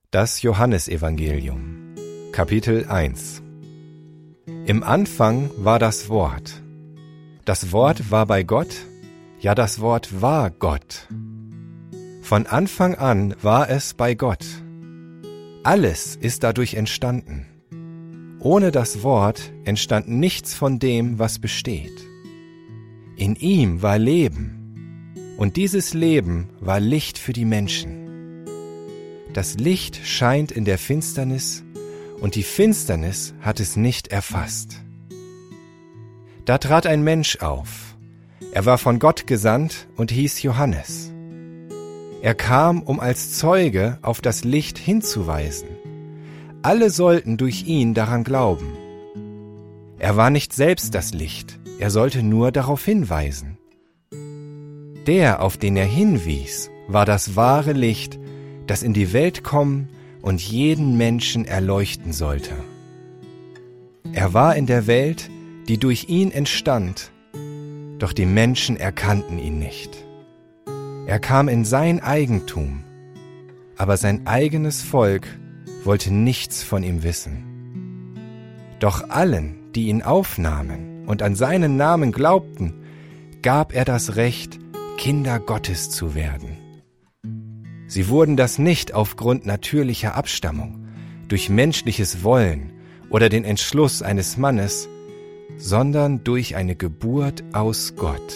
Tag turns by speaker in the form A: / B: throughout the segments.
A: Das Johannesevangelium, Kapitel 1. Im Anfang war das Wort. Das Wort war bei Gott, ja, das Wort war Gott. Von Anfang an war es bei Gott. Alles ist dadurch entstanden. Ohne das Wort entstand nichts von dem, was besteht. In ihm war Leben, und dieses Leben war Licht für die Menschen. Das Licht scheint in der Finsternis, und die Finsternis hat es nicht erfasst. Da trat ein Mensch auf. Er war von Gott gesandt und hieß Johannes. Er kam, um als Zeuge auf das Licht hinzuweisen. Alle sollten durch ihn daran glauben. Er war nicht selbst das Licht, er sollte nur darauf hinweisen. Der, auf den er hinwies, war das wahre Licht, das in die Welt kommen und jeden Menschen erleuchten sollte. Er war in der Welt, die durch ihn entstand, doch die Menschen erkannten ihn nicht. Er kam in sein Eigentum, aber sein eigenes Volk wollte nichts von ihm wissen. Doch allen, die ihn aufnahmen und an seinen Namen glaubten, gab er das Recht, Kinder Gottes zu werden. Sie wurden das nicht aufgrund natürlicher Abstammung, durch menschliches Wollen oder den Entschluss eines Mannes, sondern durch eine Geburt aus Gott.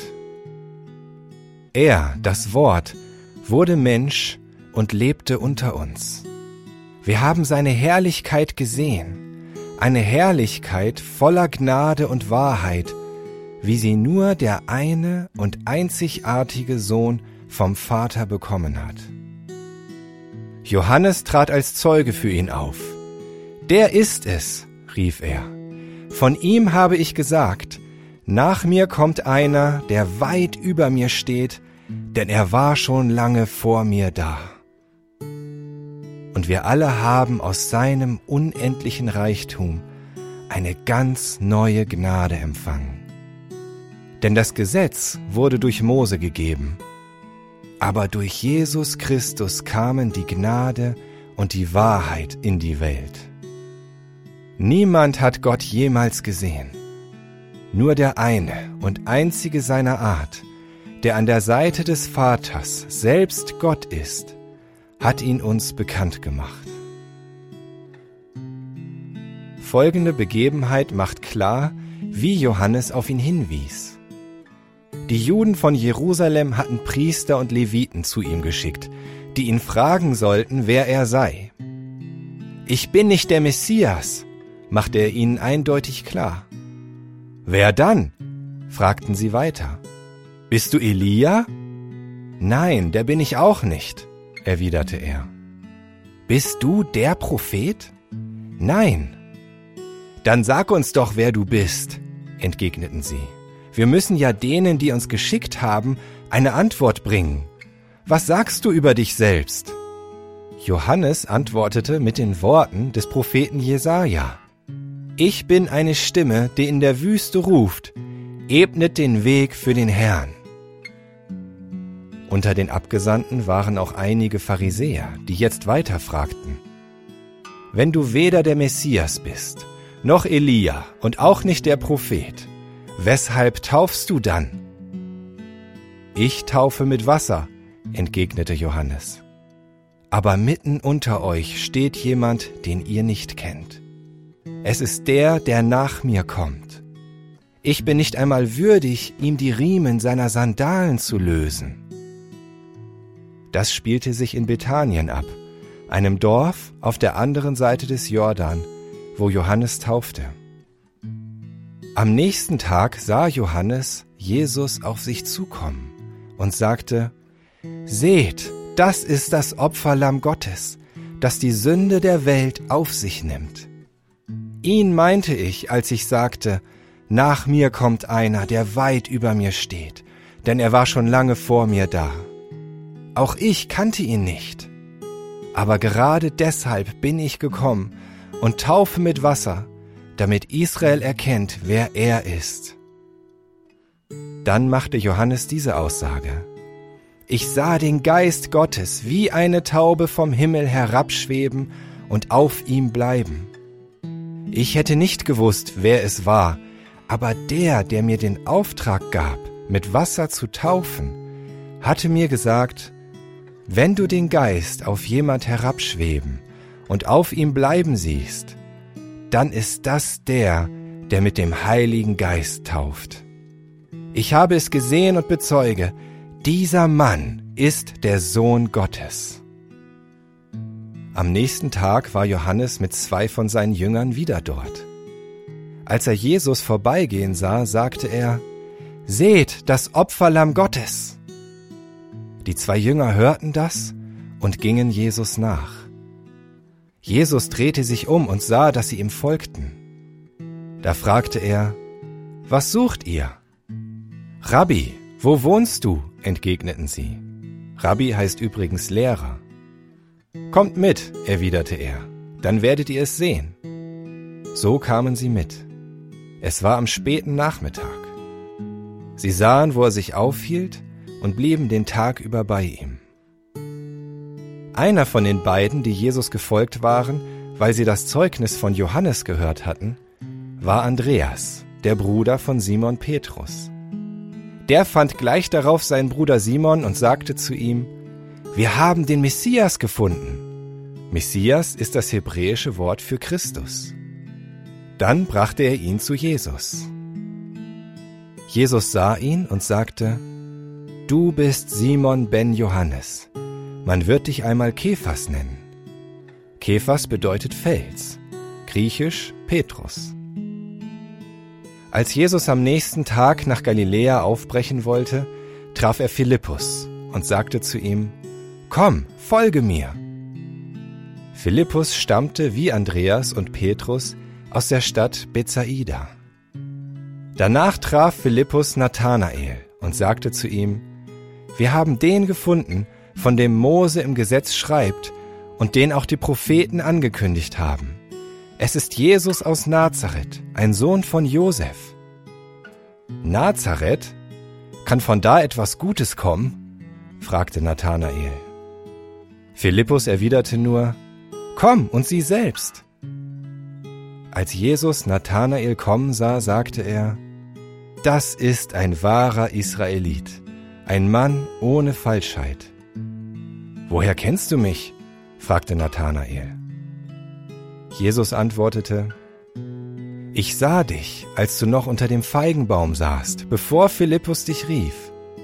A: Er, das Wort, wurde Mensch und lebte unter uns. Wir haben seine Herrlichkeit gesehen, eine Herrlichkeit voller Gnade und Wahrheit, wie sie nur der eine und einzigartige Sohn vom Vater bekommen hat. Johannes trat als Zeuge für ihn auf. Der ist es, rief er. Von ihm habe ich gesagt, nach mir kommt einer, der weit über mir steht, denn er war schon lange vor mir da. Und wir alle haben aus seinem unendlichen Reichtum eine ganz neue Gnade empfangen. Denn das Gesetz wurde durch Mose gegeben, aber durch Jesus Christus kamen die Gnade und die Wahrheit in die Welt. Niemand hat Gott jemals gesehen. Nur der eine und einzige seiner Art, der an der Seite des Vaters selbst Gott ist, hat ihn uns bekannt gemacht. Folgende Begebenheit macht klar, wie Johannes auf ihn hinwies. Die Juden von Jerusalem hatten Priester und Leviten zu ihm geschickt, die ihn fragen sollten, wer er sei. »Ich bin nicht der Messias«, machte er ihnen eindeutig klar. »Wer dann?« fragten sie weiter. »Bist du Elia?« »Nein, der bin ich auch nicht«, erwiderte er. »Bist du der Prophet?« »Nein.« »Dann sag uns doch, wer du bist«, entgegneten sie. »Wir müssen ja denen, die uns geschickt haben, eine Antwort bringen. Was sagst du über dich selbst?« Johannes antwortete mit den Worten des Propheten Jesaja. »Ich bin eine Stimme, die in der Wüste ruft, ebnet den Weg für den Herrn.« Unter den Abgesandten waren auch einige Pharisäer, die jetzt weiter fragten: »Wenn du weder der Messias bist, noch Elia und auch nicht der Prophet, weshalb taufst du dann?« »Ich taufe mit Wasser«, entgegnete Johannes. »Aber mitten unter euch steht jemand, den ihr nicht kennt. Es ist der, der nach mir kommt. Ich bin nicht einmal würdig, ihm die Riemen seiner Sandalen zu lösen.« Das spielte sich in Bethanien ab, einem Dorf auf der anderen Seite des Jordan, wo Johannes taufte. Am nächsten Tag sah Johannes Jesus auf sich zukommen und sagte: »Seht, das ist das Opferlamm Gottes, das die Sünde der Welt auf sich nimmt. Ihn meinte ich, als ich sagte, nach mir kommt einer, der weit über mir steht, denn er war schon lange vor mir da. Auch ich kannte ihn nicht. Aber gerade deshalb bin ich gekommen und taufe mit Wasser, damit Israel erkennt, wer er ist.« Dann machte Johannes diese Aussage: Ich sah den Geist Gottes wie eine Taube vom Himmel herabschweben und auf ihm bleiben. Ich hätte nicht gewusst, wer es war, aber der mir den Auftrag gab, mit Wasser zu taufen, hatte mir gesagt, wenn du den Geist auf jemand herabschweben und auf ihm bleiben siehst, dann ist das der mit dem Heiligen Geist tauft. Ich habe es gesehen und bezeuge, dieser Mann ist der Sohn Gottes. Am nächsten Tag war Johannes mit 2 von seinen Jüngern wieder dort. Als er Jesus vorbeigehen sah, sagte er, »Seht, das Opferlamm Gottes!« Die 2 Jünger hörten das und gingen Jesus nach. Jesus drehte sich um und sah, dass sie ihm folgten. Da fragte er, »Was sucht ihr?« »Rabbi, wo wohnst du?« entgegneten sie. Rabbi heißt übrigens Lehrer. »Kommt mit«, erwiderte er, »dann werdet ihr es sehen.« So kamen sie mit. Es war am späten Nachmittag. Sie sahen, wo er sich aufhielt, und blieben den Tag über bei ihm. Einer von den beiden, die Jesus gefolgt waren, weil sie das Zeugnis von Johannes gehört hatten, war Andreas, der Bruder von Simon Petrus. Der fand gleich darauf seinen Bruder Simon und sagte zu ihm, »Wir haben den Messias gefunden.« Messias ist das hebräische Wort für Christus. Dann brachte er ihn zu Jesus. Jesus sah ihn und sagte, »Du bist Simon ben Johannes. Man wird dich einmal Kephas nennen.« Kephas bedeutet Fels, griechisch Petrus. Als Jesus am nächsten Tag nach Galiläa aufbrechen wollte, traf er Philippus und sagte zu ihm, »Komm, folge mir!« Philippus stammte wie Andreas und Petrus aus der Stadt Bethsaida. Danach traf Philippus Nathanael und sagte zu ihm, »Wir haben den gefunden, von dem Mose im Gesetz schreibt und den auch die Propheten angekündigt haben. Es ist Jesus aus Nazareth, ein Sohn von Josef.« »Nazareth? Kann von da etwas Gutes kommen?« fragte Nathanael. Philippus erwiderte nur, »Komm und sieh selbst.« Als Jesus Nathanael kommen sah, sagte er, »Das ist ein wahrer Israelit, ein Mann ohne Falschheit.« »Woher kennst du mich?« fragte Nathanael. Jesus antwortete, »Ich sah dich, als du noch unter dem Feigenbaum saßt, bevor Philippus dich rief.«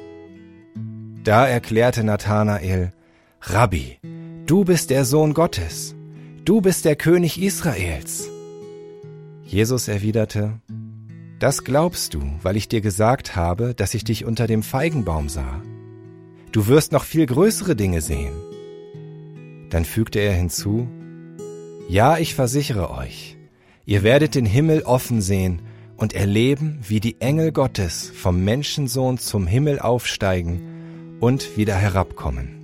A: Da erklärte Nathanael, »Rabbi, du bist der Sohn Gottes, du bist der König Israels.« Jesus erwiderte, »Das glaubst du, weil ich dir gesagt habe, dass ich dich unter dem Feigenbaum sah. Du wirst noch viel größere Dinge sehen.« Dann fügte er hinzu, »Ja, ich versichere euch, ihr werdet den Himmel offen sehen und erleben, wie die Engel Gottes vom Menschensohn zum Himmel aufsteigen und wieder herabkommen.«